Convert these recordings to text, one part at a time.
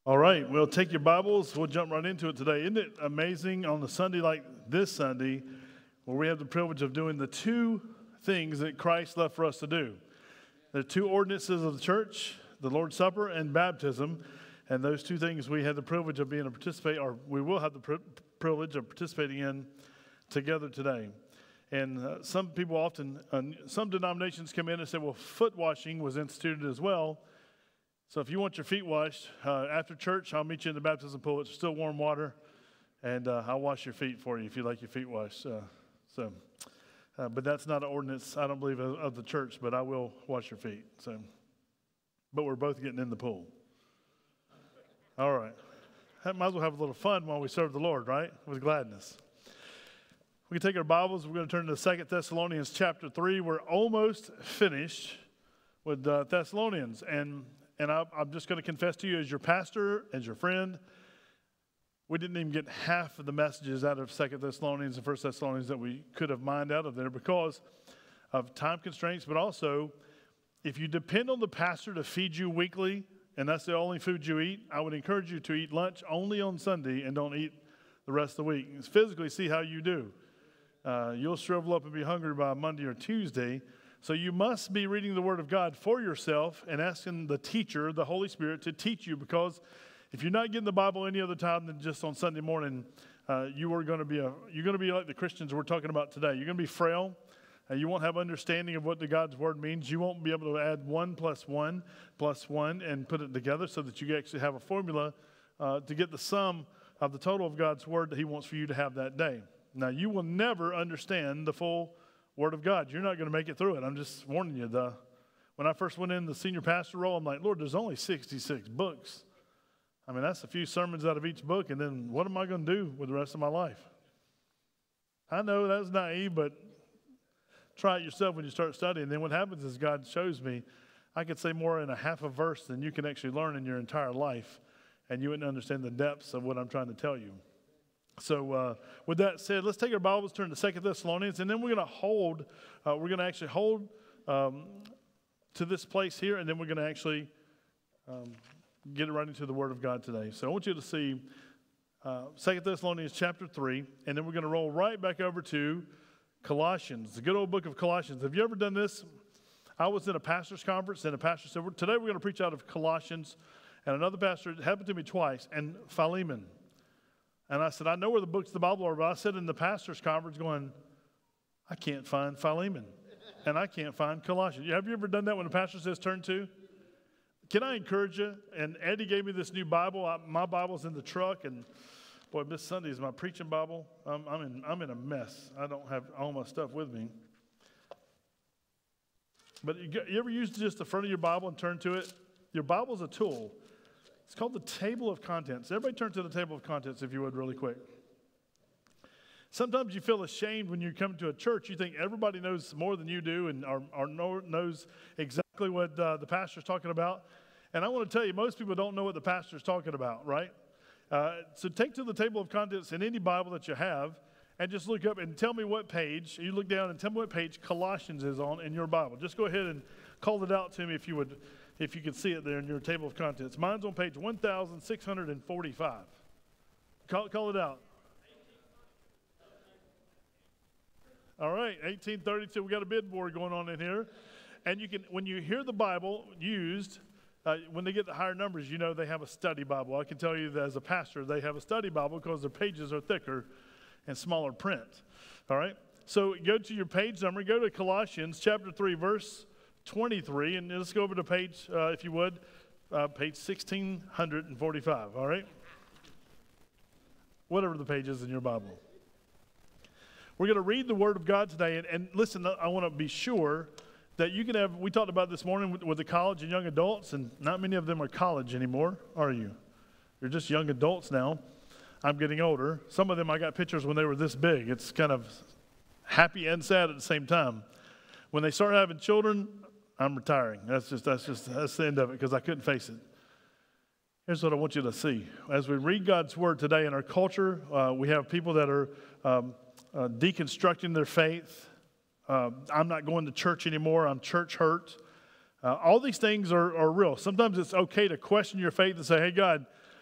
All right, we'll take your Bibles. We'll jump right into it today. Isn't it amazing on a Sunday like this Sunday where we have the privilege of doing the two things that Christ left for us to do? The two ordinances of the church, the Lord's Supper and baptism. And those two things we had the privilege of being a participate, or we will have the privilege of participating in together today. And some people often, some denominations come in and say, well, foot washing was instituted as well. So if you want your feet washed, after church, I'll meet you in the baptism pool. It's still warm water, and I'll wash your feet for you if you like your feet washed. But that's not an ordinance, I don't believe, of the church, but I will wash your feet. But we're both getting in the pool. All right. Might as well have a little fun while we serve the Lord, right? With gladness. We can take our Bibles. We're going to turn to 2 Thessalonians chapter 3. We're almost finished with Thessalonians. And I'm just going to confess to you as your pastor, as your friend, we didn't even get half of the messages out of 2 Thessalonians and 1 Thessalonians that we could have mined out of there because of time constraints. But also, if you depend on the pastor to feed you weekly, and that's the only food you eat, I would encourage you to eat lunch only on Sunday and don't eat the rest of the week. Physically, see how you do. You'll shrivel up and be hungry by Monday or Tuesday. So you must be reading the Word of God for yourself and asking the teacher, the Holy Spirit, to teach you, because if you're not getting the Bible any other time than just on Sunday morning, you're going to be like the Christians we're talking about today. You're going to be frail. You won't have understanding of what the God's Word means. You won't be able to add 1 + 1 + 1 and put it together so that you actually have a formula to get the sum of the total of God's Word that He wants for you to have that day. Now, you will never understand the full Word of God. You're not going to make it through it. I'm just warning you. When I first went in the senior pastor role, I'm like, Lord, there's only 66 books. I mean, that's a few sermons out of each book, and then what am I going to do with the rest of my life? I know that's naive, but try it yourself when you start studying. Then what happens is God shows me I could say more in a half a verse than you can actually learn in your entire life, and you wouldn't understand the depths of what I'm trying to tell you. So with that said, let's take our Bibles, turn to 2 Thessalonians, and then we're going to actually hold to this place here, and then we're going to actually get right into the Word of God today. So I want you to see 2 Thessalonians chapter 3, and then we're going to roll right back over to Colossians, the good old book of Colossians. Have you ever done this? I was in a pastor's conference, and a pastor said, today we're going to preach out of Colossians, and another pastor, it happened to me twice, and Philemon. And I said, I know where the books of the Bible are, but I said in the pastor's conference going, I can't find Philemon, and I can't find Colossians. Have you ever done that when the pastor says turn to? Can I encourage you? And Eddie gave me this new Bible. My Bible's in the truck, and boy, this Sunday is my preaching Bible. I'm in a mess. I don't have all my stuff with me. But you ever use just the front of your Bible and turn to it? Your Bible's a tool. It's called the table of contents. Everybody turn to the table of contents if you would really quick. Sometimes you feel ashamed when you come to a church. You think everybody knows more than you do and knows exactly what the pastor's talking about. And I want to tell you, most people don't know what the pastor's talking about, right? So take to the table of contents in any Bible that you have and just look up and tell me what page. You look down and tell me what page Colossians is on in your Bible. Just go ahead and call it out to me if you would. If you can see it there in your table of contents. Mine's on page 1645. Call it out. All right, 1832. We got a bid board going on in here. And you can, when you hear the Bible used, when they get the higher numbers, you know they have a study Bible. I can tell you that as a pastor, they have a study Bible because their pages are thicker and smaller print. All right? So go to your page number. Go to Colossians chapter 3, verse 23, and let's go over to page, if you would, page 1645, all right? Whatever the page is in your Bible. We're going to read the Word of God today, and listen, I want to be sure that you can have, we talked about this morning with the college and young adults, and not many of them are college anymore, are you? You're just young adults now. I'm getting older. Some of them I got pictures when they were this big. It's kind of happy and sad at the same time. When they start having children, I'm retiring. That's the end of it because I couldn't face it. Here's what I want you to see. As we read God's Word today in our culture, we have people that are deconstructing their faith. I'm not going to church anymore. I'm church hurt. All these things are real. Sometimes it's okay to question your faith and say, hey, God,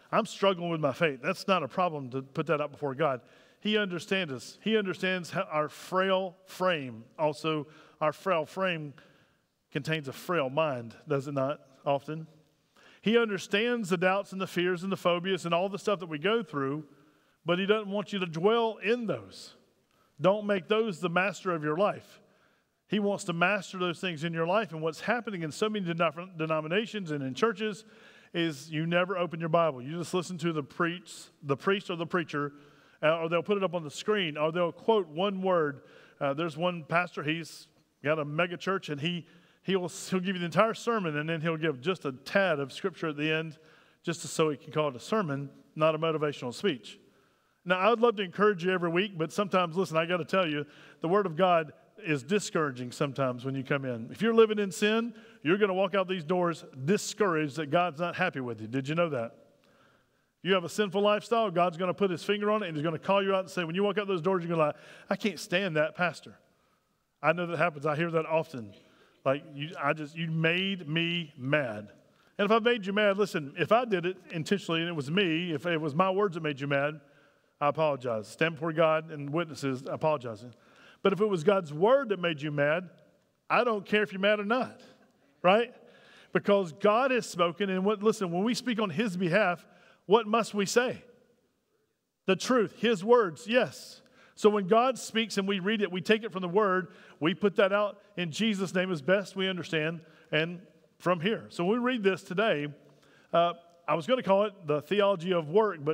I'm struggling with my faith. That's not a problem to put that out before God. He understands us. He understands our frail frame. Also, our frail frame contains a frail mind, does it not, often? He understands the doubts and the fears and the phobias and all the stuff that we go through, but he doesn't want you to dwell in those. Don't make those the master of your life. He wants to master those things in your life. And what's happening in so many denominations and in churches is you never open your Bible. You just listen to the priest or the preacher, or they'll put it up on the screen, or they'll quote one word. There's one pastor, he's got a mega church, and he'll give you the entire sermon, and then he'll give just a tad of scripture at the end, just so he can call it a sermon, not a motivational speech. Now, I would love to encourage you every week, but sometimes, listen, I got to tell you, the Word of God is discouraging sometimes when you come in. If you're living in sin, you're going to walk out these doors discouraged that God's not happy with you. Did you know that? You have a sinful lifestyle, God's going to put his finger on it, and he's going to call you out and say, when you walk out those doors, you're going to I can't stand that pastor. I know that happens. I hear that often. Like, you made me mad. And if I made you mad, listen, if I did it intentionally and it was me, if it was my words that made you mad, I apologize. Stand before God and witnesses apologizing. But if it was God's word that made you mad, I don't care if you're mad or not, right? Because God has spoken, and listen, when we speak on his behalf, what must we say? The truth, his words, yes. So when God speaks and we read it, we take it from the word, we put that out in Jesus' name as best we understand, and from here. So when we read this today, I was going to call it the theology of work, but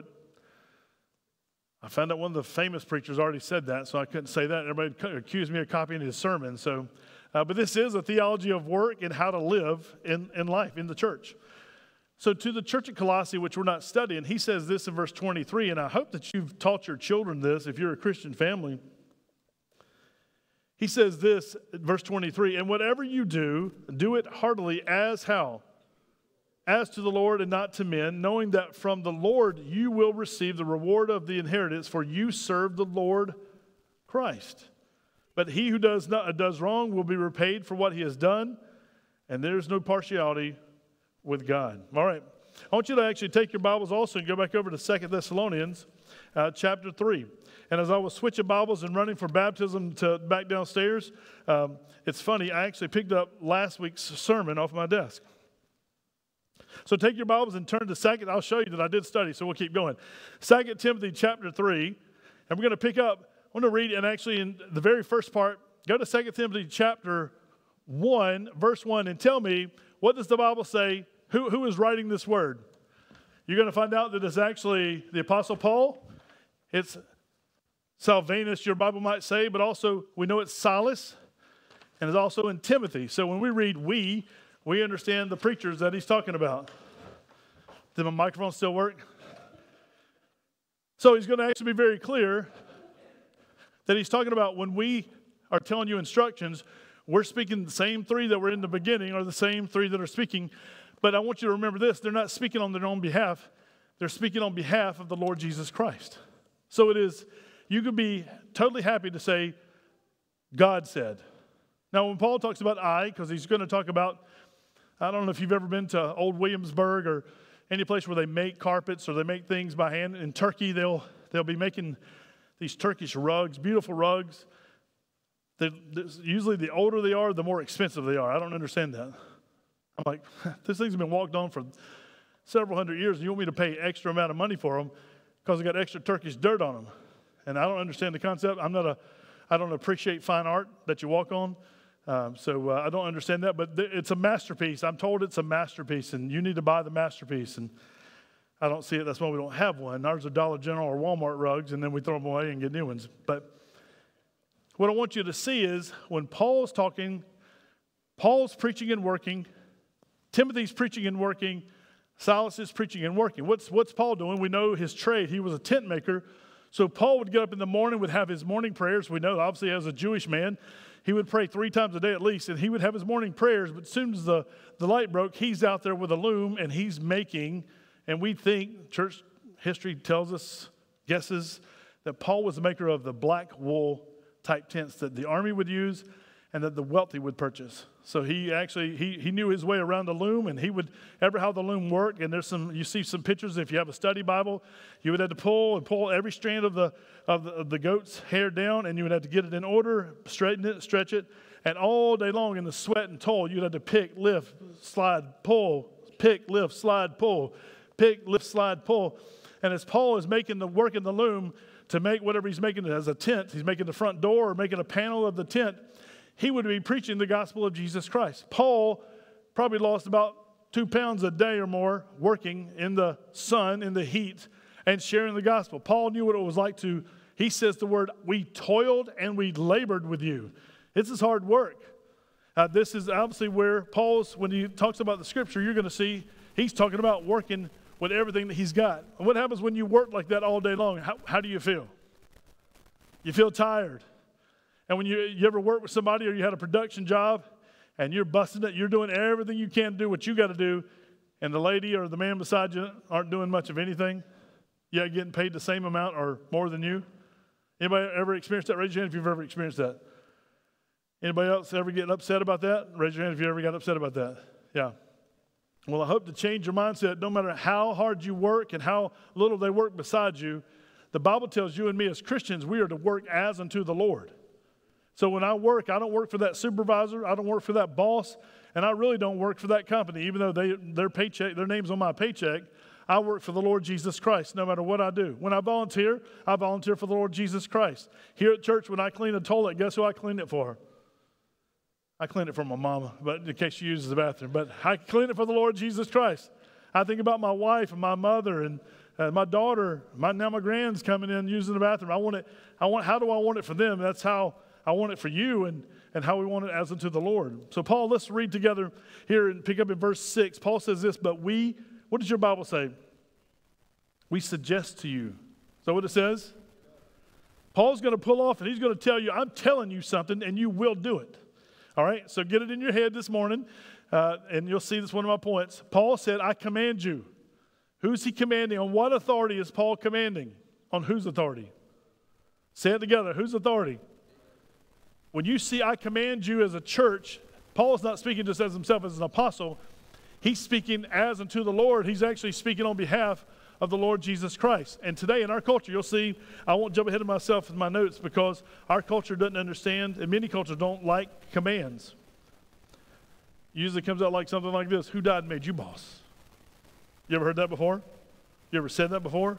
I found out one of the famous preachers already said that, so I couldn't say that. Everybody accused me of copying his sermon. So, but this is a theology of work and how to live in life, in the church. So to the church at Colossae, which we're not studying, he says this in verse 23, and I hope that you've taught your children this if you're a Christian family. He says this, verse 23, and whatever you do, do it heartily as how? As to the Lord and not to men, knowing that from the Lord you will receive the reward of the inheritance, for you serve the Lord Christ. But he who does wrong will be repaid for what he has done, and there's no partiality with God. All right. I want you to actually take your Bibles also and go back over to 2 Thessalonians chapter 3. And as I was switching Bibles and running from baptism to back downstairs, it's funny, I actually picked up last week's sermon off my desk. So take your Bibles and turn to 2nd. I'll show you that I did study, so we'll keep going. 2 Timothy chapter 3, and we're going to pick up, I'm going to read, and actually in the very first part, go to 2 Timothy chapter 1, verse 1, and tell me, what does the Bible say? Who is writing this word? You're going to find out that it's actually the Apostle Paul. It's Silvanus, your Bible might say, but also we know it's Silas, and it's also in Timothy. So when we read we understand the preachers that he's talking about. Did my microphone still work? So he's going to actually be very clear that he's talking about when we are telling you instructions, we're speaking the same three that were in the beginning or the same three that are speaking. But I want you to remember this, they're not speaking on their own behalf. They're speaking on behalf of the Lord Jesus Christ. So it is, you could be totally happy to say, God said. Now when Paul talks about because he's going to talk about, I don't know if you've ever been to Old Williamsburg or any place where they make carpets or they make things by hand. In Turkey, they'll be making these Turkish rugs, beautiful rugs. Usually the older they are, the more expensive they are. I don't understand that. I'm like, this thing's been walked on for several hundred years, and you want me to pay extra amount of money for them because they got extra Turkish dirt on them. And I don't understand the concept. I don't appreciate fine art that you walk on. So I don't understand that, but it's a masterpiece. I'm told it's a masterpiece, and you need to buy the masterpiece. And I don't see it. That's why we don't have one. Ours are Dollar General or Walmart rugs, and then we throw them away and get new ones. But what I want you to see is when Paul's talking, Paul's preaching and working, Timothy's preaching and working, Silas is preaching and working. What's Paul doing? We know his trade. He was a tent maker. So Paul would get up in the morning, would have his morning prayers. We know, obviously, as a Jewish man, he would pray 3 times a day at least, and he would have his morning prayers. But as soon as the light broke, he's out there with a loom, and he's making, and we think, church history tells us, guesses, that Paul was the maker of the black wool type tents that the army would use. and that the wealthy would purchase. So he actually, he knew his way around the loom, and he would, ever how the loom worked, and you see some pictures, if you have a study Bible, you would have to pull every strand of the goat's hair down, and you would have to get it in order, straighten it, stretch it, and all day long in the sweat and toil, you'd have to pick, lift, slide, pull, pick, lift, slide, pull, pick, lift, slide, pull. And as Paul is making the work in the loom to make whatever he's making as a tent, he's making the front door or making a panel of the tent, he would be preaching the gospel of Jesus Christ. Paul probably lost about 2 pounds a day or more working in the sun, in the heat, and sharing the gospel. Paul knew what it was like he says the word, we toiled and we labored with you. This is hard work. This is obviously where when he talks about the scripture, you're going to see he's talking about working with everything that he's got. And what happens when you work like that all day long? How do you feel? You feel tired. And when you ever work with somebody or you had a production job and you're busting it, you're doing everything you can to do what you got to do, and the lady or the man beside you aren't doing much of anything, yet getting paid the same amount or more than you. Anybody ever experienced that? Raise your hand if you've ever experienced that. Anybody else ever get upset about that? Raise your hand if you ever got upset about that. Yeah. Well, I hope to change your mindset. No matter how hard you work and how little they work beside you, the Bible tells you and me as Christians, we are to work as unto the Lord. So when I work, I don't work for that supervisor, I don't work for that boss, and I really don't work for that company. Even though their name's on my paycheck, I work for the Lord Jesus Christ no matter what I do. When I volunteer for the Lord Jesus Christ. Here at church, when I clean a toilet, guess who I clean it for? I clean it for my mama, but in case she uses the bathroom. But I clean it for the Lord Jesus Christ. I think about my wife and my mother and my daughter. Now my grand's coming in using the bathroom. How do I want it for them? That's how I want it for you, and how we want it as unto the Lord. So Paul, let's read together here and pick up in verse 6. Paul says this, but what does your Bible say? We suggest to you. Is that what it says? Paul's going to pull off and he's going to tell you, I'm telling you something and you will do it. All right, so get it in your head this morning, and you'll see this one of my points. Paul said, I command you. Who's he commanding? On what authority is Paul commanding? On whose authority? Say it together. Whose authority? When you see I command you as a church, Paul's not speaking just as himself as an apostle. He's speaking as unto the Lord. He's actually speaking on behalf of the Lord Jesus Christ. And today in our culture, you'll see, I won't jump ahead of myself with my notes because our culture doesn't understand, and many cultures don't like commands. Usually comes out like something like this: who died and made you boss? You ever heard that before? You ever said that before?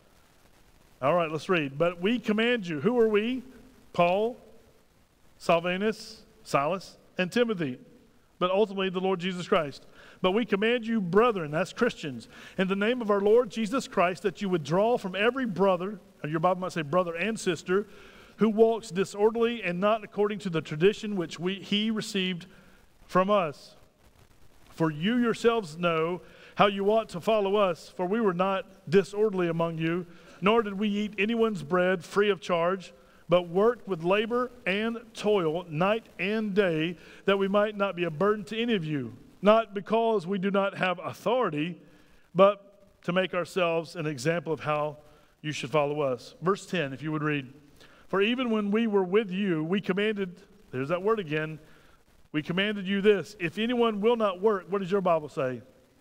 All right, let's read. But we command you. Who are we? Paul, Silvanus, Silas, and Timothy, but ultimately the Lord Jesus Christ. But we command you, brethren, that's Christians, in the name of our Lord Jesus Christ, that you would draw from every brother, or your Bible might say brother and sister, who walks disorderly and not according to the tradition which he received from us. For you yourselves know how you ought to follow us, for we were not disorderly among you, nor did we eat anyone's bread free of charge, but worked with labor and toil night and day, that we might not be a burden to any of you, not because we do not have authority, but to make ourselves an example of how you should follow us. Verse 10, if you would read. For even when we were with you, we commanded, there's that word again, we commanded you this: if anyone will not work, what does your Bible say?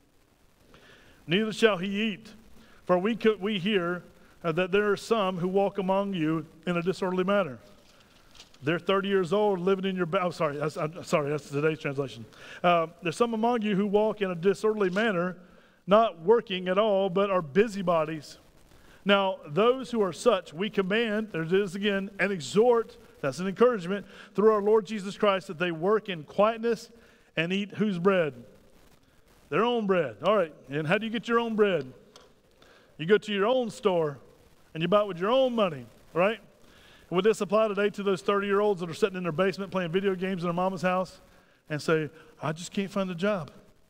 Neither shall he eat. For we hear that there are some who walk among you in a disorderly manner. They're 30 years old, living in your... that's today's translation. There's some among you who walk in a disorderly manner, not working at all, but are busybodies. Now, those who are such, we command, there it is again, and exhort, that's an encouragement, through our Lord Jesus Christ, that they work in quietness and eat whose bread? Their own bread. All right, and how do you get your own bread? You go to your own store, and you buy it with your own money, right? Would this apply today to those 30-year-olds that are sitting in their basement playing video games in their mama's house and say, I just can't find a job?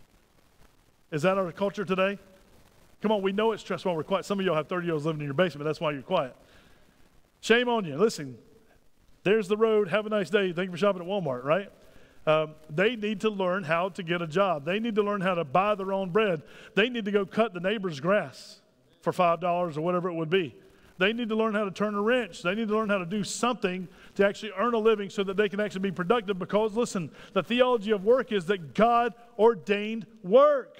Is that our culture today? Come on, we know it's stressful while we're quiet. Some of y'all have 30-year-olds living in your basement. That's why you're quiet. Shame on you. Listen, there's the road. Have a nice day. Thank you for shopping at Walmart, right? They need to learn how to get a job. They need to learn how to buy their own bread. They need to go cut the neighbor's grass for $5 or whatever it would be. they need to learn how to turn a wrench. They need to learn how to do something to actually earn a living so that they can actually be productive, because, listen, the theology of work is that God ordained work.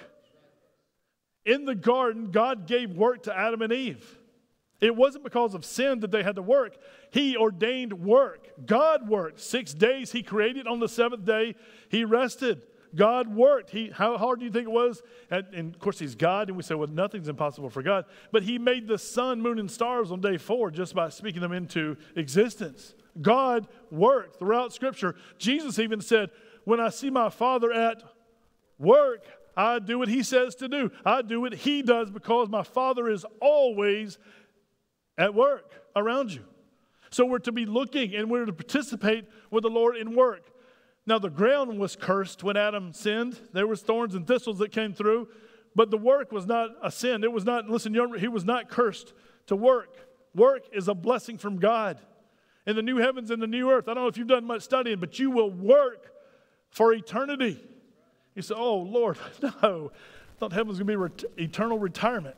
In the garden, God gave work to Adam and Eve. It wasn't because of sin that they had to work. He ordained work. God worked. 6 days He created. On the seventh day, He rested. God worked. How hard do you think it was? And of course, He's God, and we say, well, nothing's impossible for God. But He made the sun, moon, and stars on day 4 just by speaking them into existence. God worked throughout Scripture. Jesus even said, when I see my Father at work, I do what He says to do. I do what He does, because my Father is always at work around you. So we're to be looking, and we're to participate with the Lord in work. Now, the ground was cursed when Adam sinned. There was thorns and thistles that came through, but the work was not a sin. It was not, listen, he was not cursed to work. Work is a blessing from God. In the new heavens and the new earth, I don't know if you've done much studying, but you will work for eternity. You say, oh, Lord, no. I thought heaven was going to be eternal retirement.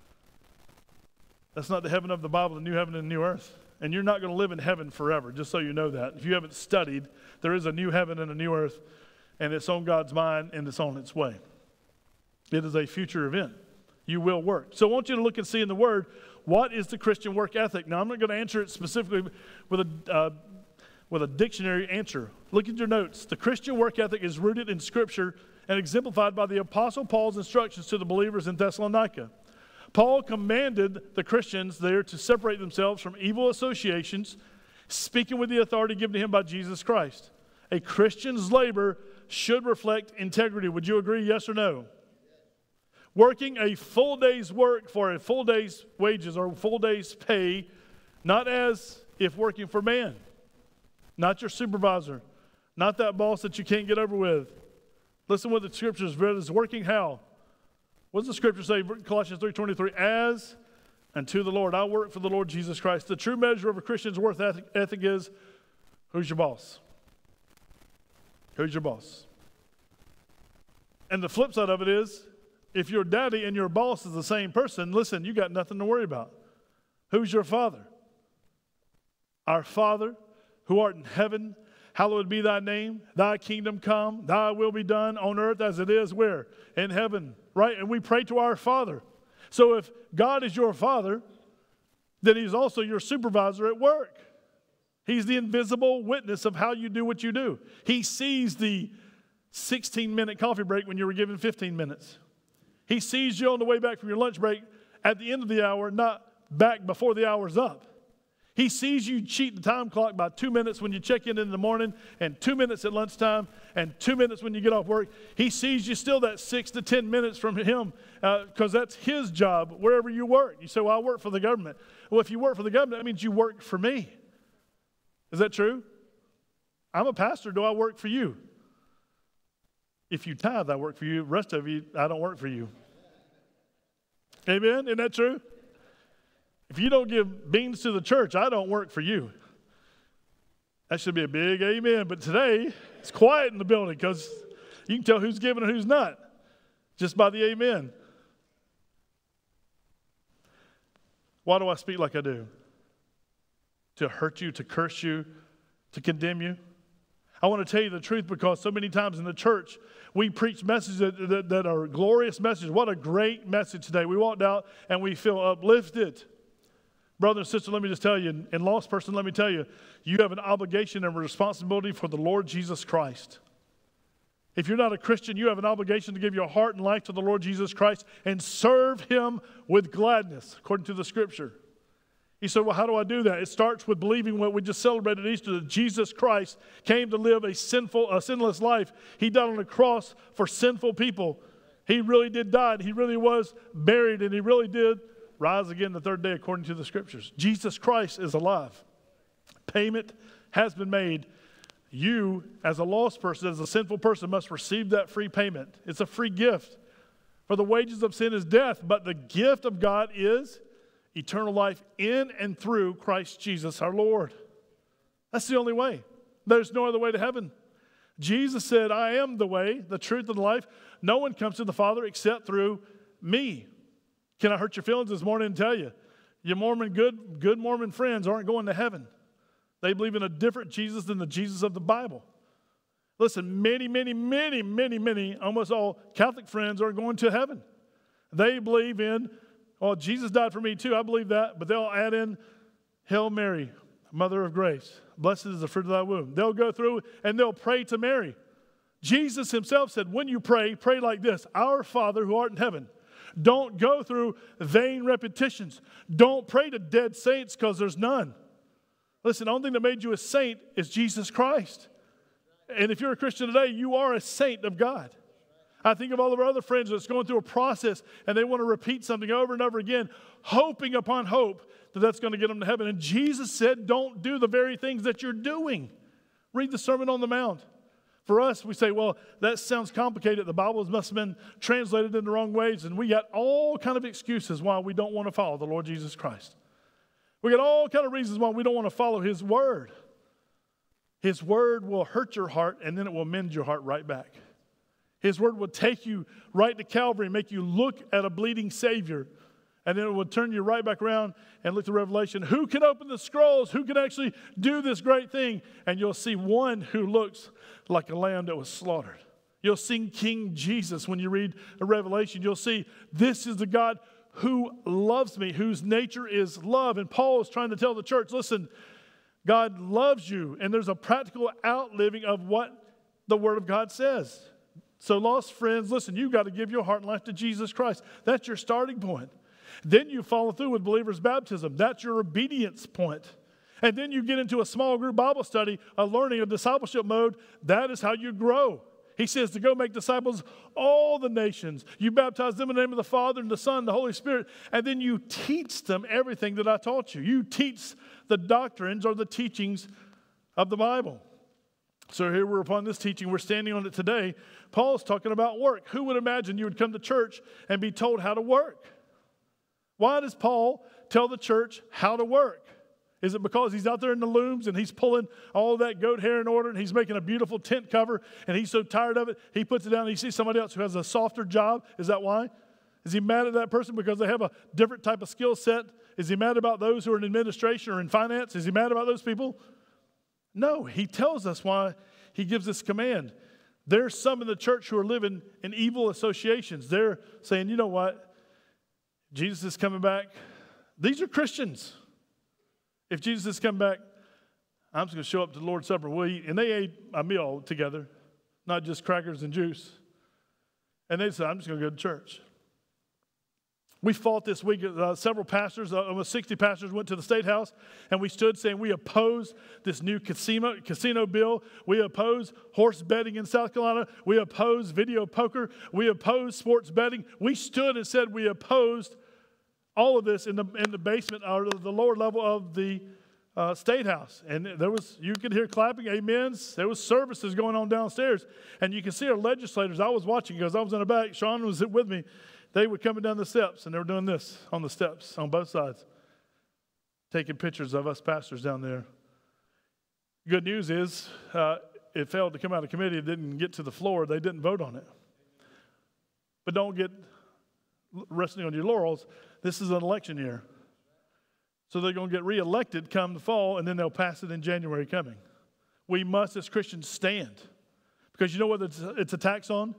That's not the heaven of the Bible, the new heaven and the new earth. And you're not going to live in heaven forever, just so you know that. If you haven't studied, there is a new heaven and a new earth, and it's on God's mind, and it's on its way. It is a future event. You will work. So I want you to look and see in the Word, what is the Christian work ethic? Now, I'm not going to answer it specifically with a dictionary answer. Look at your notes. The Christian work ethic is rooted in Scripture and exemplified by the Apostle Paul's instructions to the believers in Thessalonica. Paul commanded the Christians there to separate themselves from evil associations, speaking with the authority given to him by Jesus Christ. A Christian's labor should reflect integrity. Would you agree, yes or no? Working a full day's work for a full day's wages or a full day's pay, not as if working for man, not your supervisor, not that boss that you can't get over with. Listen what the Scriptures read is working how? What does the Scripture say? Colossians 3:23, as unto the Lord. I work for the Lord Jesus Christ. The true measure of a Christian's work ethic is, who's your boss? Who's your boss? And the flip side of it is, if your daddy and your boss is the same person, listen, you got nothing to worry about. Who's your Father? Our Father, who art in heaven, hallowed be thy name. Thy kingdom come. Thy will be done on earth as it is where? In heaven, right? And we pray to our Father. So if God is your Father, then He's also your supervisor at work. He's the invisible witness of how you do what you do. He sees the 16-minute coffee break when you were given 15 minutes. He sees you on the way back from your lunch break at the end of the hour, not back before the hour's up. He sees you cheat the time clock by 2 minutes when you check in the morning, and 2 minutes at lunchtime, and 2 minutes when you get off work. He sees you still that 6 to 10 minutes from him, because that's his job wherever you work. You say, well, I work for the government. Well, if you work for the government, that means you work for me. Is that true? I'm a pastor. Do I work for you? If you tithe, I work for you. The rest of you, I don't work for you. Amen? Isn't that true? If you don't give beans to the church, I don't work for you. That should be a big amen. But today, it's quiet in the building because you can tell who's giving and who's not just by the amen. Why do I speak like I do? To hurt you, to curse you, to condemn you? I want to tell you the truth, because so many times in the church, we preach messages that are glorious messages. What a great message today. We walked out and we feel uplifted. Brother and sister, let me just tell you, and lost person, let me tell you, you have an obligation and a responsibility for the Lord Jesus Christ. If you're not a Christian, you have an obligation to give your heart and life to the Lord Jesus Christ and serve Him with gladness, according to the Scripture. He said, well, how do I do that? It starts with believing what we just celebrated at Easter, that Jesus Christ came to live a sinless life. He died on the cross for sinful people. He really did die, and He really was buried, and He really did rise again the third day according to the Scriptures. Jesus Christ is alive. Payment has been made. You, as a lost person, as a sinful person, must receive that free payment. It's a free gift. For the wages of sin is death, but the gift of God is eternal life in and through Christ Jesus our Lord. That's the only way. There's no other way to heaven. Jesus said, I am the way, the truth, and the life. No one comes to the Father except through me. Can I hurt your feelings this morning and tell you? Your good Mormon friends aren't going to heaven. They believe in a different Jesus than the Jesus of the Bible. Listen, many, almost all Catholic friends are going to heaven. They believe in, well, Jesus died for me too. I believe that. But they'll add in, Hail Mary, Mother of Grace. Blessed is the fruit of thy womb. They'll go through and they'll pray to Mary. Jesus himself said, when you pray, pray like this. Our Father who art in heaven. Don't go through vain repetitions. Don't pray to dead saints because there's none. Listen, the only thing that made you a saint is Jesus Christ. And if you're a Christian today, you are a saint of God. I think of all of our other friends that's going through a process and they want to repeat something over and over again, hoping upon hope that that's going to get them to heaven. And Jesus said, don't do the very things that you're doing. Read the Sermon on the Mount. For us, we say, well, that sounds complicated. The Bible must have been translated in the wrong ways. And we got all kind of excuses why we don't want to follow the Lord Jesus Christ. We got all kind of reasons why we don't want to follow His Word. His Word will hurt your heart, and then it will mend your heart right back. His Word will take you right to Calvary and make you look at a bleeding Savior, and then it will turn you right back around and look to Revelation. Who can open the scrolls? Who can actually do this great thing? And you'll see one who looks like a lamb that was slaughtered. You'll see King Jesus when you read a Revelation. You'll see this is the God who loves me, whose nature is love. And Paul is trying to tell the church, listen, God loves you, and there's a practical outliving of what the Word of God says. So lost friends, listen, you've got to give your heart and life to Jesus Christ. That's your starting point. Then you follow through with believer's baptism. That's your obedience point. And then you get into a small group Bible study, a learning, a discipleship mode. That is how you grow. He says to go make disciples all the nations. You baptize them in the name of the Father and the Son and the Holy Spirit. And then you teach them everything that I taught you. You teach the doctrines or the teachings of the Bible. So here we're upon this teaching. We're standing on it today. Paul's talking about work. Who would imagine you would come to church and be told how to work? Why does Paul tell the church how to work? Is it because he's out there in the looms and he's pulling all that goat hair in order and he's making a beautiful tent cover and he's so tired of it, he puts it down and he sees somebody else who has a softer job? Is that why? Is he mad at that person because they have a different type of skill set? Is he mad about those who are in administration or in finance? Is he mad about those people? No, he tells us why he gives this command. There's some in the church who are living in evil associations. They're saying, you know what? Jesus is coming back. These are Christians. If Jesus is coming back, I'm just going to show up to the Lord's Supper. We'll eat. And they ate a meal together, not just crackers and juice. And they said, I'm just going to go to church. We fought this week. Several pastors, almost 60 pastors, went to the State House, and we stood saying we oppose this new casino bill. We oppose horse betting in South Carolina. We oppose video poker. We oppose sports betting. We stood and said we opposed all of this in the basement or the lower level of the State House. And you could hear clapping, amens. There was services going on downstairs. And you can see our legislators. I was watching because I was in the back. Sean was with me. They were coming down the steps, and they were doing this on the steps on both sides, taking pictures of us pastors down there. Good news is it failed to come out of committee. It didn't get to the floor. They didn't vote on it. But don't get resting on your laurels. This is an election year. So they're going to get reelected come the fall, and then they'll pass it in January coming. We must, as Christians, stand. Because you know what it's a tax on?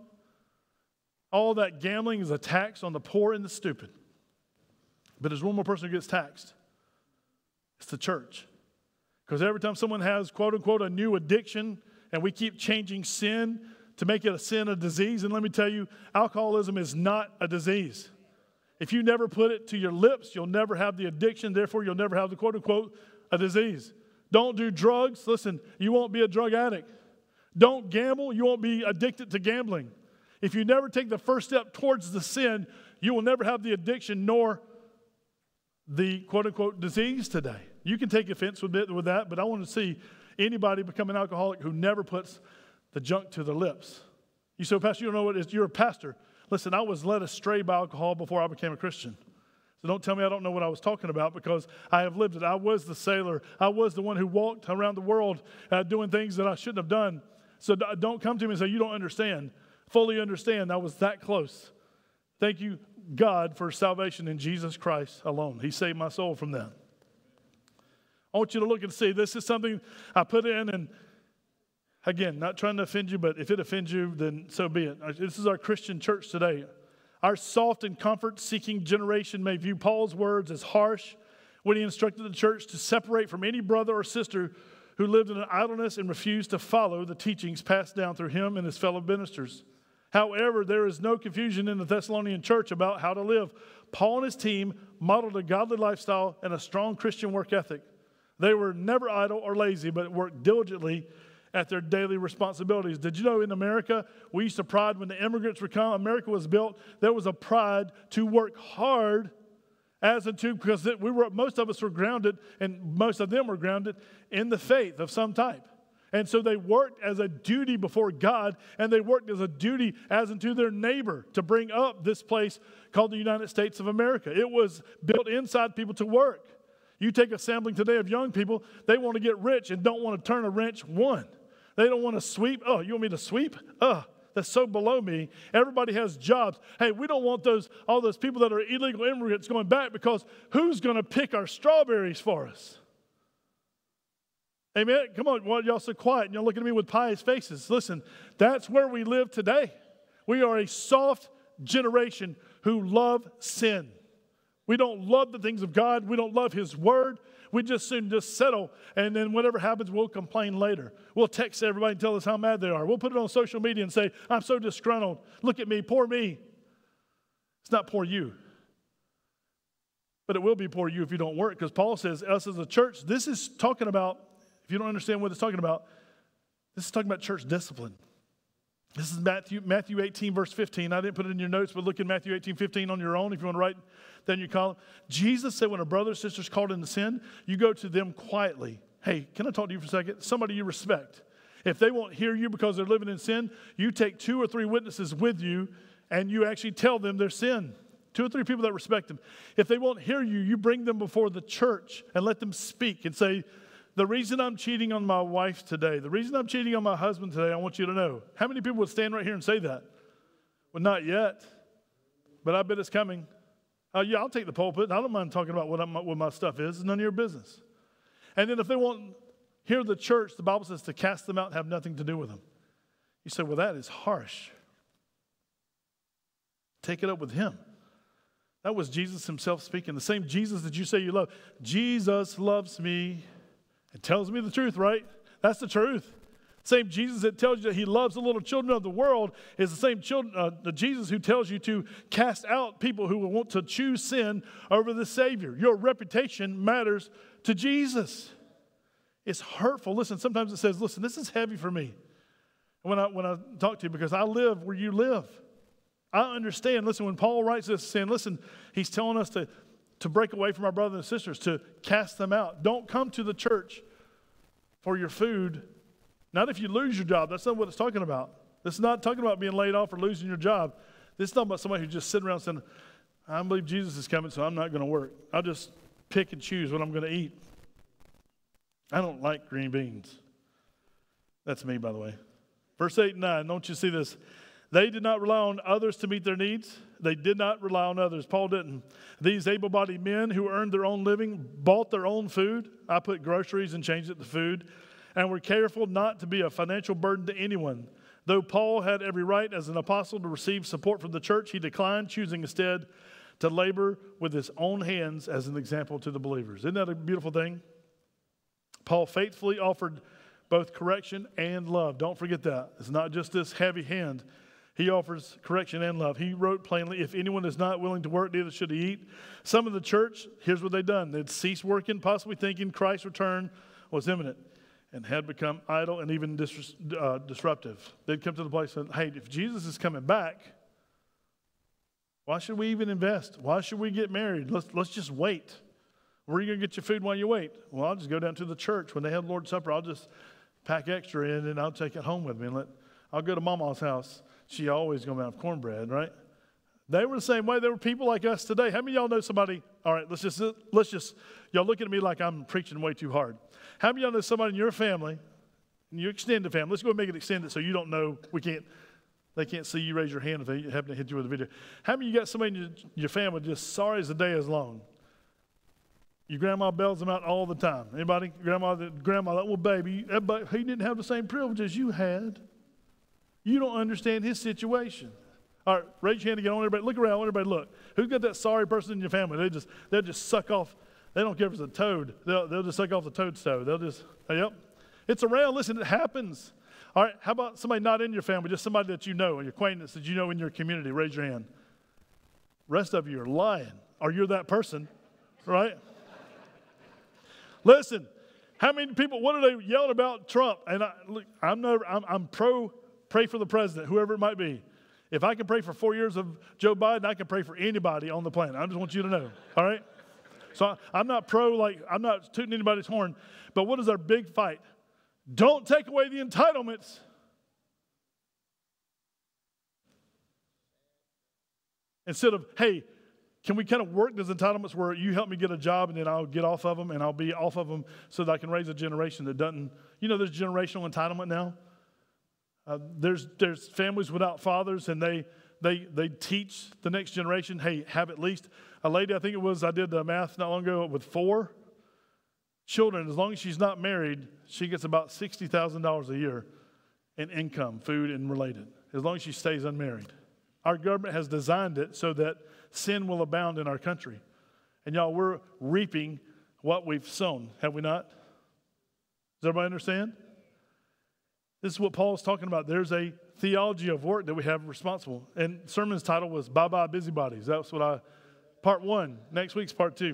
All that gambling is a tax on the poor and the stupid. But there's one more person who gets taxed. It's the church. Because every time someone has, quote unquote, a new addiction, and we keep changing sin to make it a sin, a disease, and let me tell you, alcoholism is not a disease. If you never put it to your lips, you'll never have the addiction. Therefore, you'll never have the, quote unquote, a disease. Don't do drugs. Listen, you won't be a drug addict. Don't gamble. You won't be addicted to gambling. If you never take the first step towards the sin, you will never have the addiction nor the quote-unquote disease today. You can take offense with that, but I want to see anybody become an alcoholic who never puts the junk to their lips. You say, Pastor, you don't know what it is. You're a pastor. Listen, I was led astray by alcohol before I became a Christian. So don't tell me I don't know what I was talking about because I have lived it. I was the sailor. I was the one who walked around the world doing things that I shouldn't have done. So don't come to me and say, you don't understand. Fully understand I was that close. Thank you. God for salvation in Jesus Christ alone. He saved my soul from that. I want you to look and see, this is something I put in, and again, not trying to offend you, but if it offends you, then so be it. This is our Christian church today. Our soft and comfort-seeking generation may view Paul's words as harsh when he instructed the church to separate from any brother or sister who lived in idleness and refused to follow the teachings passed down through him and his fellow ministers. However, there is no confusion in the Thessalonian church about how to live. Paul and his team modeled a godly lifestyle and a strong Christian work ethic. They were never idle or lazy, but worked diligently at their daily responsibilities. Did you know in America, we used to pride when the immigrants would come, America was built, there was a pride to work hard as into, because most of us were grounded, and most of them were grounded in the faith of some type. And so they worked as a duty before God, and they worked as a duty as into their neighbor to bring up this place called the United States of America. It was built inside people to work. You take a sampling today of young people, they want to get rich and don't want to turn a wrench one. They don't want to sweep. Oh, you want me to sweep? That's so below me. Everybody has jobs. Hey, we don't want all those people that are illegal immigrants going back, because who's going to pick our strawberries for us? Amen? Come on, why are y'all so quiet and y'all looking at me with pious faces? Listen, that's where we live today. We are a soft generation who love sin. We don't love the things of God. We don't love His Word. We just soon just settle, and then whatever happens, we'll complain later. We'll text everybody and tell us how mad they are. We'll put it on social media and say, I'm so disgruntled. Look at me, poor me. It's not poor you. But it will be poor you if you don't work, because Paul says, us as a church, this is talking about, if you don't understand what it's talking about, this is talking about church discipline. This is Matthew 18, verse 15. I didn't put it in your notes, but look in Matthew 18, 15 on your own if you want to write that in your column. Jesus said when a brother or sister is called into sin, you go to them quietly. Hey, can I talk to you for a second? Somebody you respect. If they won't hear you because they're living in sin, you take 2 or 3 witnesses with you and you actually tell them their sin. 2 or 3 people that respect them. If they won't hear you, you bring them before the church and let them speak and say, the reason I'm cheating on my wife today, the reason I'm cheating on my husband today, I want you to know. How many people would stand right here and say that? Well, not yet, but I bet it's coming. Yeah, I'll take the pulpit. I don't mind talking about what my stuff is. It's none of your business. And then if they won't hear the church, the Bible says to cast them out and have nothing to do with them. You say, well, that is harsh. Take it up with Him. That was Jesus Himself speaking. The same Jesus that you say you love. Jesus loves me. It tells me the truth, right? That's the truth. Same Jesus that tells you that He loves the little children of the world is the same the Jesus who tells you to cast out people who will want to choose sin over the Savior. Your reputation matters to Jesus. It's hurtful. Listen, sometimes it says, listen, this is heavy for me when I talk to you, because I live where you live. I understand. Listen, when Paul writes this, saying, listen, he's telling us to break away from our brothers and sisters, to cast them out. Don't come to the church for your food. Not if you lose your job. That's not what it's talking about. This is not talking about being laid off or losing your job. This is talking about somebody who's just sitting around saying, I believe Jesus is coming, so I'm not going to work. I'll just pick and choose what I'm going to eat. I don't like green beans. That's me, by the way. Verse 8 and 9, don't you see this? They did not rely on others to meet their needs. They did not rely on others. Paul didn't. These able-bodied men who earned their own living bought their own food. I put groceries and changed it to food. And were careful not to be a financial burden to anyone. Though Paul had every right as an apostle to receive support from the church, he declined, choosing instead to labor with his own hands as an example to the believers. Isn't that a beautiful thing? Paul faithfully offered both correction and love. Don't forget that. It's not just this heavy hand. He offers correction and love. He wrote plainly, if anyone is not willing to work, neither should he eat. Some of the church, here's what they'd done. They'd ceased working, possibly thinking Christ's return was imminent, and had become idle and even disruptive. They'd come to the place and, hey, if Jesus is coming back, why should we even invest? Why should we get married? Let's just wait. Where are you going to get your food while you wait? Well, I'll just go down to the church. When they have Lord's Supper, I'll just pack extra in and I'll take it home with me. And I'll go to Mama's house. She always going to have cornbread, right? They were the same way. There were people like us today. How many of y'all know somebody? All right, let's just, y'all looking at me like I'm preaching way too hard. How many of y'all know somebody in your family, in your extended family? Let's go and make it extended so you don't know, we can't. They can't see you raise your hand if they happen to hit you with a video. How many of you got somebody in your family just sorry as the day is long? Your grandma bails them out all the time. Anybody? Grandma, that little baby, he didn't have the same privilege as you had. You don't understand his situation. All right, raise your hand again. Everybody, look around. Everybody, look. Who's got that sorry person in your family? They'll just suck off. They don't care if it's a toad. They'll just suck off the toadstool. Yep. It's around. Listen, it happens. All right, how about somebody not in your family, just somebody that you know, your acquaintance that you know in your community? Raise your hand. Rest of you are lying, or you're that person, right? Listen, how many people, what are they yelling about Trump? And I'm pray for the president, whoever it might be. If I can pray for 4 years of Joe Biden, I can pray for anybody on the planet. I just want you to know, all right? So I'm not I'm not tooting anybody's horn, but what is our big fight? Don't take away the entitlements. Instead of, hey, can we kind of work those entitlements where you help me get a job and then I'll get off of them and I'll be off of them so that I can raise a generation that doesn't, there's generational entitlement now. There's families without fathers, and they teach the next generation, hey, have at least a lady, I did the math not long ago, with 4 children. As long as she's not married, she gets about $60,000 a year in income, food and related, as long as she stays unmarried. Our government has designed it so that sin will abound in our country. And y'all, we're reaping what we've sown, have we not? Does everybody understand? This is what Paul's talking about. There's a theology of work that we have responsible. And sermon's title was Bye-Bye Busybodies. That's what part 1. Next week's part 2.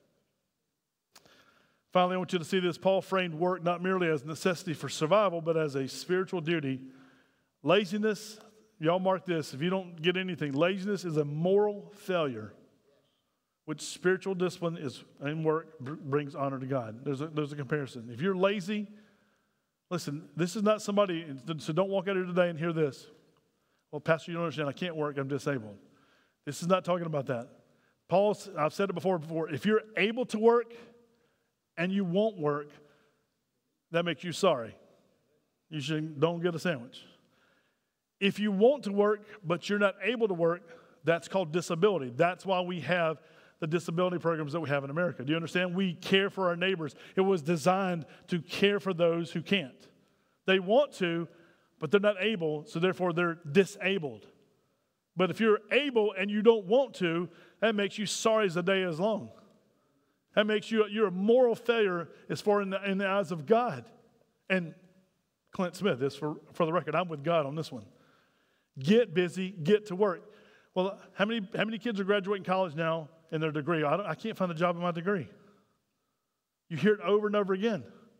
Finally, I want you to see this. Paul framed work not merely as necessity for survival, but as a spiritual duty. Laziness, y'all mark this. If you don't get anything, laziness is a moral failure, which spiritual discipline is in work brings honor to God. There's a comparison. If you're lazy, listen, this is not somebody, so don't walk out here today and hear this. Well, Pastor, you don't understand. I can't work. I'm disabled. This is not talking about that. I've said it before, if you're able to work and you won't work, that makes you sorry. Don't get a sandwich. If you want to work, but you're not able to work, that's called disability. That's why we have the disability programs that we have in America. Do you understand? We care for our neighbors. It was designed to care for those who can't. They want to, but they're not able, so therefore they're disabled. But if you're able and you don't want to, that makes you sorry as the day is long. That makes you're a moral failure as far in the eyes of God. And Clint Smith, this for the record, I'm with God on this one. Get busy, get to work. Well, how many kids are graduating college now in their degree? I can't find a job in my degree. You hear it over and over again.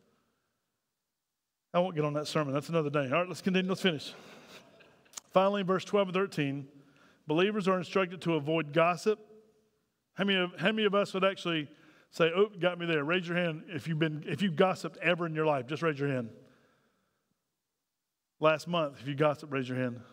I won't get on that sermon. That's another day. All right, let's continue. Let's finish. Finally, verse 12 and 13, believers are instructed to avoid gossip. How many of us would actually say, oh, got me there? Raise your hand if you've gossiped ever in your life. Just raise your hand. Last month, if you gossiped, raise your hand.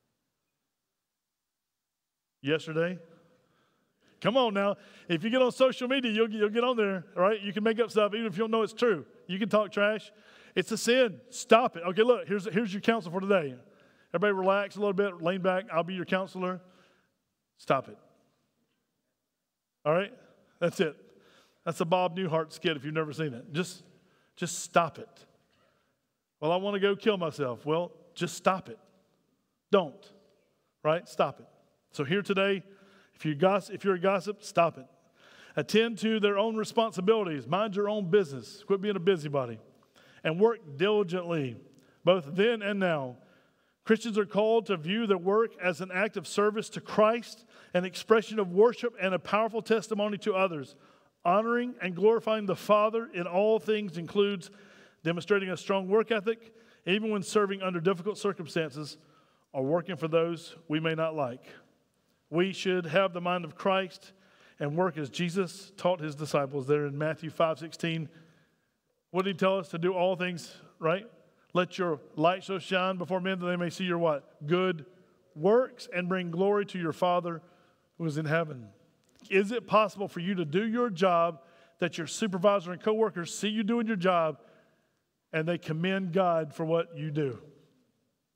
Yesterday? Come on now. If you get on social media, you'll get on there, all right? You can make up stuff even if you don't know it's true. You can talk trash. It's a sin. Stop it. Okay, look, here's your counsel for today. Everybody relax a little bit, lean back. I'll be your counselor. Stop it. All right? That's it. That's a Bob Newhart skit if you've never seen it. Just stop it. Well, I want to go kill myself. Well, just stop it. Don't. Right? Stop it. So here today, if you're a gossip, stop it. Attend to their own responsibilities. Mind your own business. Quit being a busybody. And work diligently, both then and now. Christians are called to view their work as an act of service to Christ, an expression of worship, and a powerful testimony to others. Honoring and glorifying the Father in all things includes demonstrating a strong work ethic, even when serving under difficult circumstances or working for those we may not like. We should have the mind of Christ and work as Jesus taught his disciples there in Matthew 5:16. What did he tell us? To do all things, right? Let your light so shine before men that they may see your what? Good works and bring glory to your Father who is in heaven. Is it possible for you to do your job, that your supervisor and coworkers see you doing your job and they commend God for what you do?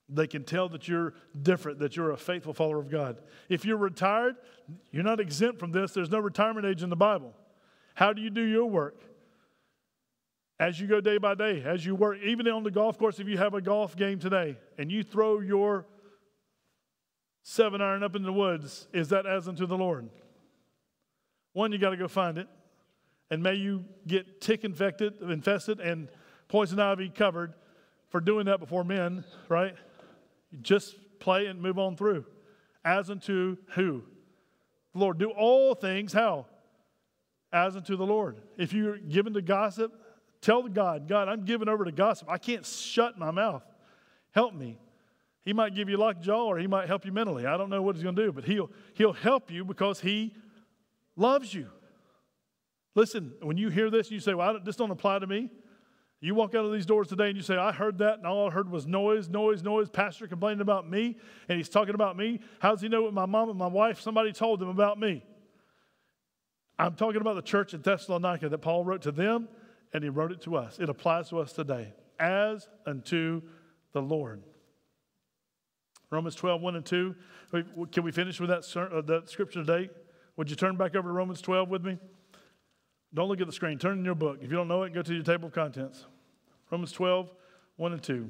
They can tell that you're different, that you're a faithful follower of God. If you're retired, you're not exempt from this. There's no retirement age in the Bible. How do you do your work? As you go day by day, as you work, even on the golf course, if you have a golf game today and you throw your 7-iron up in the woods, is that as unto the Lord? One, you got to go find it. And may you get tick infested and poison ivy covered for doing that before men, right? You just play and move on through. As unto who? The Lord. Do all things, how? As unto the Lord. If you're given to gossip, tell God, God, I'm given over to gossip. I can't shut my mouth. Help me. He might give you lockjaw or he might help you mentally. I don't know what he's going to do, but he'll help you because he loves you. Listen, when you hear this, you say, well, this don't apply to me. You walk out of these doors today and you say, I heard that, and all I heard was noise, noise, noise. Pastor complaining about me, and he's talking about me. How does he know what my mom and my wife, somebody told him about me? I'm talking about the church in Thessalonica that Paul wrote to them, and he wrote it to us. It applies to us today. As unto the Lord. Romans 12, 1 and 2. Can we finish with that scripture today? Would you turn back over to Romans 12 with me? Don't look at the screen. Turn in your book. If you don't know it, go to your table of contents. Romans 12, 1 and 2.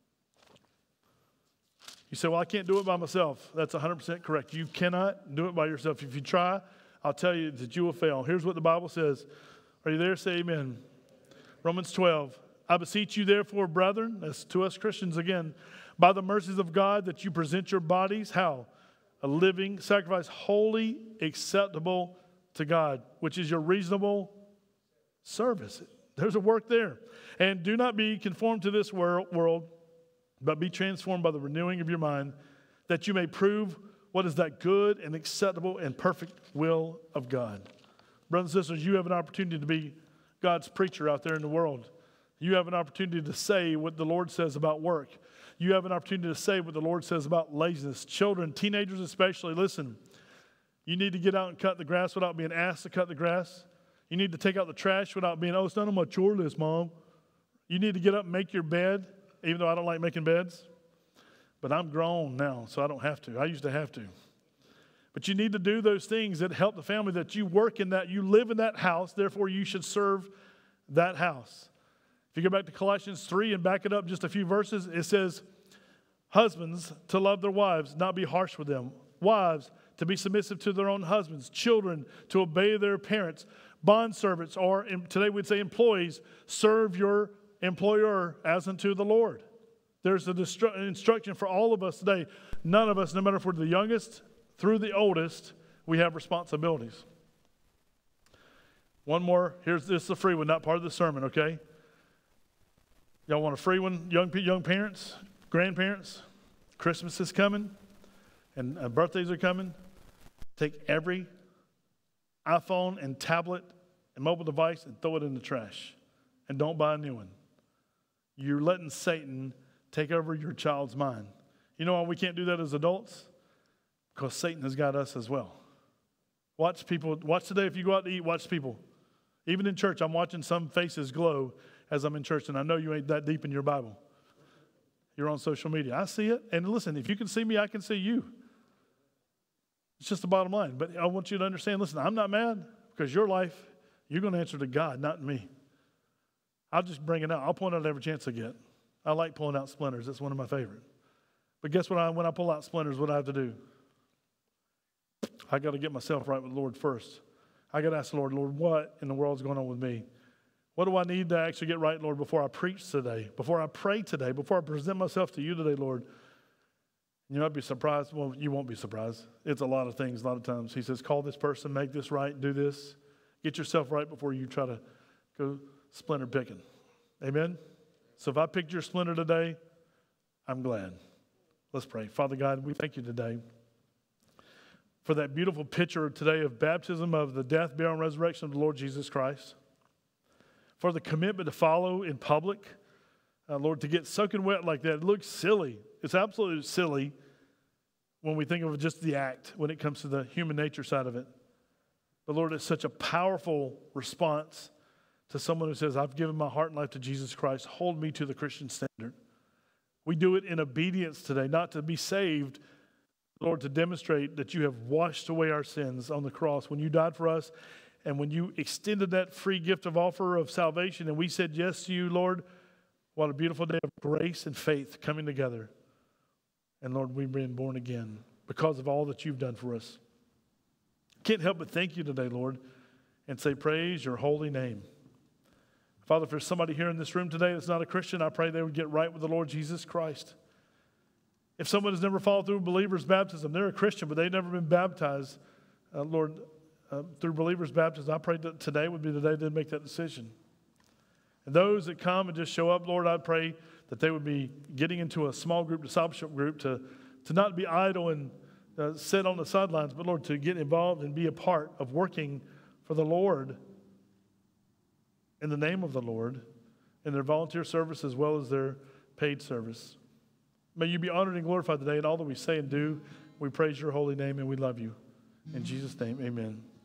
You say, well, I can't do it by myself. That's 100% correct. You cannot do it by yourself. If you try, I'll tell you that you will fail. Here's what the Bible says. Are you there? Say amen. Romans 12. I beseech you, therefore, brethren, that's to us Christians again, by the mercies of God, that you present your bodies, how? A living sacrifice, holy, acceptable to God, which is your reasonable service. There's a work there. And do not be conformed to this world, but be transformed by the renewing of your mind, that you may prove what is that good and acceptable and perfect will of God. Brothers and sisters, you have an opportunity to be God's preacher out there in the world. You have an opportunity to say what the Lord says about work. You have an opportunity to say what the Lord says about laziness. Children, teenagers especially, listen. You need to get out and cut the grass without being asked to cut the grass. You need to take out the trash without being, it's not on my chore list, Mom. You need to get up and make your bed, even though I don't like making beds. But I'm grown now, so I don't have to. I used to have to. But you need to do those things that help the family, that you work in that, you live in that house, therefore you should serve that house. If you go back to Colossians 3 and back it up just a few verses, it says, husbands to love their wives, not be harsh with them. Wives to be submissive to their own husbands. Children to obey their parents. Bondservants, or today we'd say employees, serve your employer as unto the Lord. There's an instruction for all of us today. None of us, no matter if we're the youngest through the oldest, we have responsibilities. One more. This is a free one, not part of the sermon, okay? Y'all want a free one? Young parents, grandparents, Christmas is coming, and birthdays are coming. Take every iPhone and tablet and mobile device and throw it in the trash. And don't buy a new one. You're letting Satan take over your child's mind. You know why we can't do that as adults? Because Satan has got us as well. Watch today, if you go out to eat, watch people. Even in church, I'm watching some faces glow as I'm in church, and I know you ain't that deep in your Bible. You're on social media. I see it, and listen, if you can see me, I can see you. It's just the bottom line. But I want you to understand, listen, I'm not mad because your life, you're going to answer to God, not me. I'll just bring it out. I'll point out every chance I get. I like pulling out splinters. That's one of my favorite. But guess what? When I pull out splinters, what I have to do? I got to get myself right with the Lord first. I got to ask the Lord, what in the world is going on with me? What do I need to actually get right, Lord, before I preach today, before I pray today, before I present myself to you today, Lord? You might be surprised. Well, you won't be surprised. It's a lot of things, a lot of times. He says, call this person, make this right, do this. Get yourself right before you try to go splinter picking. Amen? So if I picked your splinter today, I'm glad. Let's pray. Father God, we thank you today for that beautiful picture today of baptism, of the death, burial, and resurrection of the Lord Jesus Christ. For the commitment to follow in public. Lord, to get soaking wet like that, it looks silly. It's absolutely silly when we think of just the act, when it comes to the human nature side of it. But Lord, it's such a powerful response to someone who says, I've given my heart and life to Jesus Christ. Hold me to the Christian standard. We do it in obedience today, not to be saved, Lord, to demonstrate that you have washed away our sins on the cross when you died for us and when you extended that free gift of offer of salvation and we said yes to you, Lord. What a beautiful day of grace and faith coming together. And Lord, we've been born again because of all that you've done for us. Can't help but thank you today, Lord, and say praise your holy name. Father, if there's somebody here in this room today that's not a Christian, I pray they would get right with the Lord Jesus Christ. If someone has never followed through believer's baptism, they're a Christian, but they've never been baptized, Lord, through believer's baptism, I pray that today would be the day they make that decision. And those that come and just show up, Lord, I pray that they would be getting into a small group, discipleship group, to not be idle and sit on the sidelines, but Lord, to get involved and be a part of working for the Lord in the name of the Lord in their volunteer service as well as their paid service. May you be honored and glorified today in all that we say and do. We praise your holy name and we love you. In Jesus' name, amen.